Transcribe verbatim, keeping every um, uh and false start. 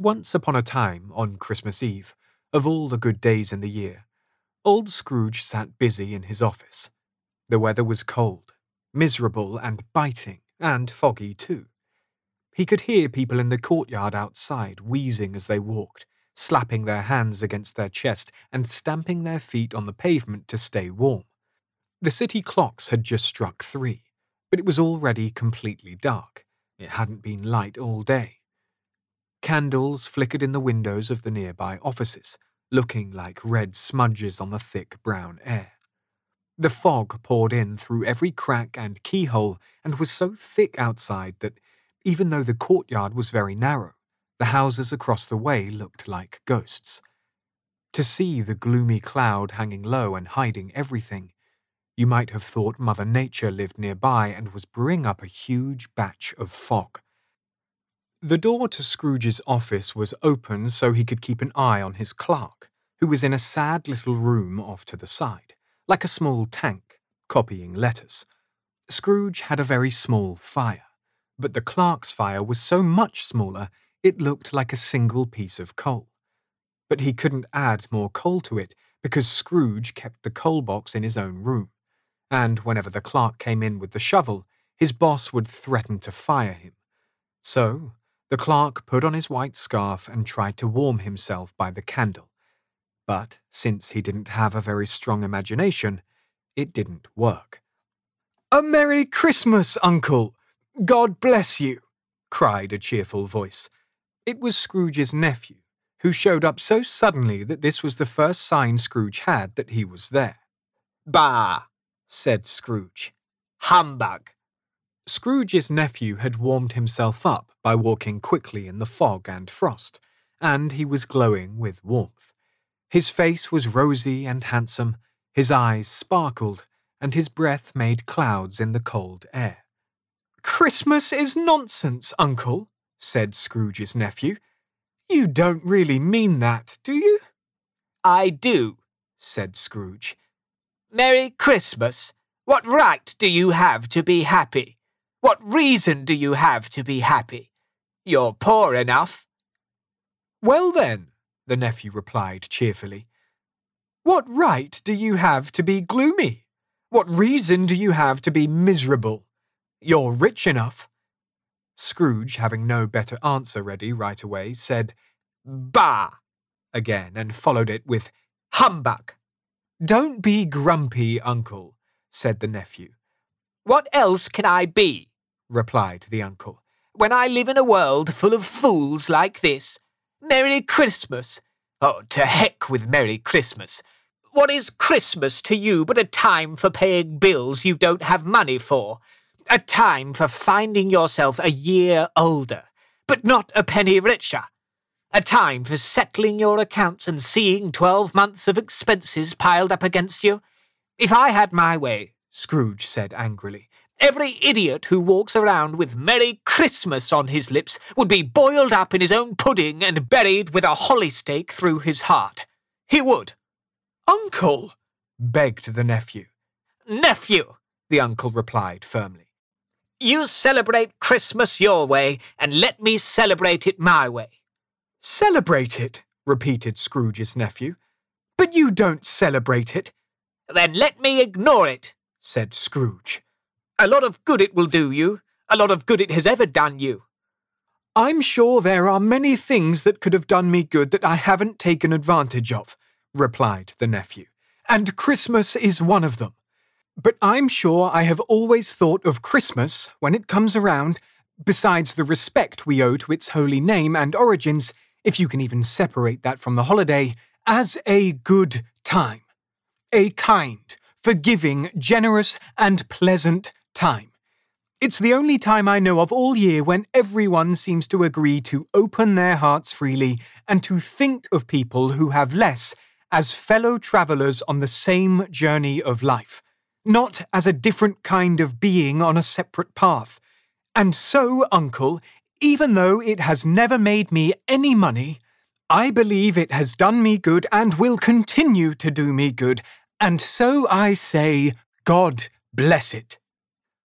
Once upon a time, on Christmas Eve, of all the good days in the year, old Scrooge sat busy in his office. The weather was cold, miserable and biting, and foggy too. He could hear people in the courtyard outside wheezing as they walked, slapping their hands against their chest and stamping their feet on the pavement to stay warm. The city clocks had just struck three, but it was already completely dark. It hadn't been light all day. Candles flickered in the windows of the nearby offices, looking like red smudges on the thick brown air. The fog poured in through every crack and keyhole and was so thick outside that, even though the courtyard was very narrow, the houses across the way looked like ghosts. To see the gloomy cloud hanging low and hiding everything, you might have thought Mother Nature lived nearby and was brewing up a huge batch of fog. The door to Scrooge's office was open so he could keep an eye on his clerk, who was in a sad little room off to the side, like a small tank, copying letters. Scrooge had a very small fire, but the clerk's fire was so much smaller it looked like a single piece of coal. But he couldn't add more coal to it because Scrooge kept the coal box in his own room, and whenever the clerk came in with the shovel, his boss would threaten to fire him. So, the clerk put on his white scarf and tried to warm himself by the candle. But since he didn't have a very strong imagination, it didn't work. "A Merry Christmas, Uncle! God bless you!" cried a cheerful voice. It was Scrooge's nephew, who showed up so suddenly that this was the first sign Scrooge had that he was there. "Bah!" said Scrooge. "Humbug!" Scrooge's nephew had warmed himself up by walking quickly in the fog and frost, and he was glowing with warmth. His face was rosy and handsome, his eyes sparkled, and his breath made clouds in the cold air. "Christmas is nonsense, Uncle," said Scrooge's nephew. "You don't really mean that, do you?" "I do," said Scrooge. "Merry Christmas! What right do you have to be happy? What reason do you have to be happy? You're poor enough." "Well then," the nephew replied cheerfully, "what right do you have to be gloomy? What reason do you have to be miserable? You're rich enough." Scrooge, having no better answer ready right away, said, "Bah!" again and followed it with "Humbug!" "Don't be grumpy, Uncle," said the nephew. "What else can I be?" replied the uncle, "when I live in a world full of fools like this? Merry Christmas! Oh, to heck with Merry Christmas! What is Christmas to you but a time for paying bills you don't have money for? A time for finding yourself a year older, but not a penny richer? A time for settling your accounts and seeing twelve months of expenses piled up against you? If I had my way," Scrooge said angrily, "every idiot who walks around with Merry Christmas on his lips would be boiled up in his own pudding and buried with a holly stake through his heart. He would." "Uncle!" begged the nephew. "Nephew!" the uncle replied firmly. "You celebrate Christmas your way, and let me celebrate it my way." "Celebrate it?" repeated Scrooge's nephew. "But you don't celebrate it." "Then let me ignore it," said Scrooge. "A lot of good it will do you, a lot of good it has ever done you." "I'm sure there are many things that could have done me good that I haven't taken advantage of," replied the nephew, "and Christmas is one of them. But I'm sure I have always thought of Christmas, when it comes around, besides the respect we owe to its holy name and origins, if you can even separate that from the holiday, as a good time. A kind, forgiving, generous, and pleasant time. It's the only time I know of all year when everyone seems to agree to open their hearts freely and to think of people who have less as fellow travellers on the same journey of life, not as a different kind of being on a separate path. And so, Uncle, even though it has never made me any money, I believe it has done me good and will continue to do me good, and so I say, God bless it."